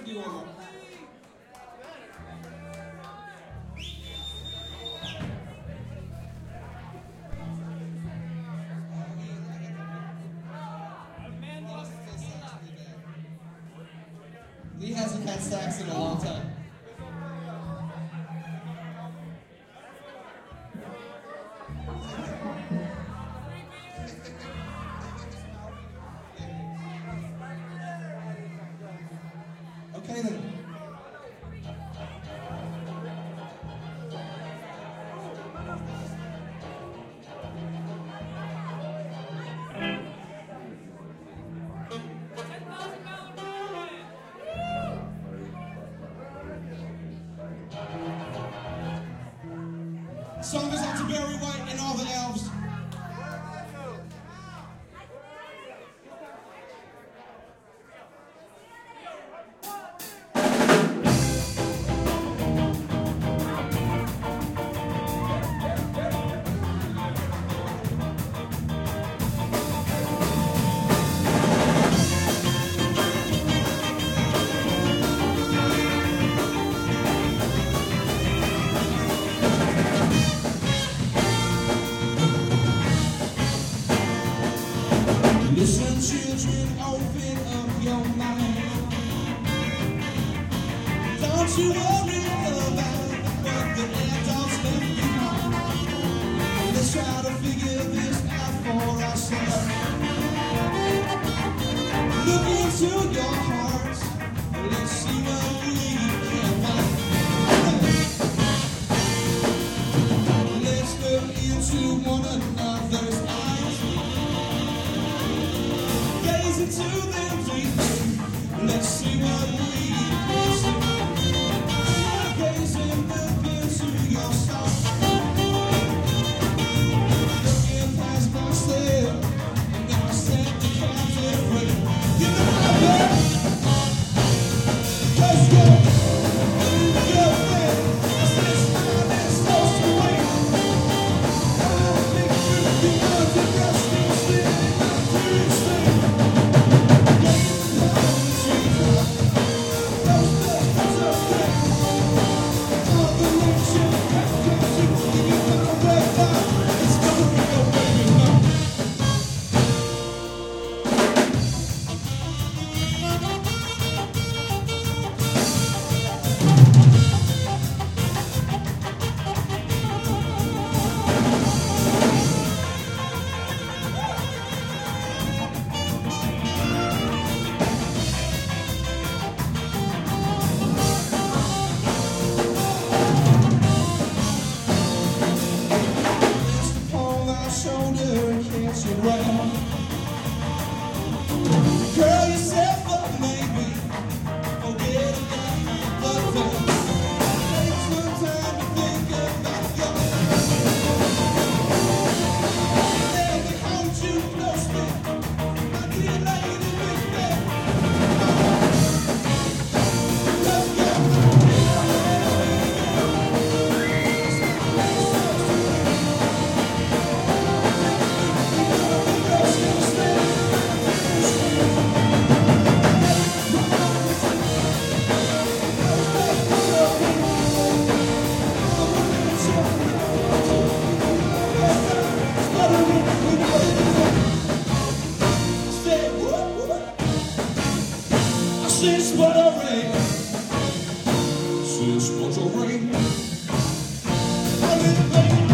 do one more. Lee hasn't had sax in a long time. Okay then. Song goes out to Barry White and all the elves. Listen, children, open up your mind. Don't you worry about what the adults left behind. Let's try to figure this out for ourselves. Look into your hearts. Let's see what we can find. Let's look into one another's eyes. Into them dreams, let's see what we can see. Gaze and look into your soul. Looking past myself, and now I set the captive free. Give it my best. Let's go. Go there. This time is so sweet. I think you'll be able to rest in sleep. Curl yourself up, maybe. Forget about but then take some time to think about your let me hold you closely, my dear lady with me. Let's go. Since what a rain, since what a rain, I live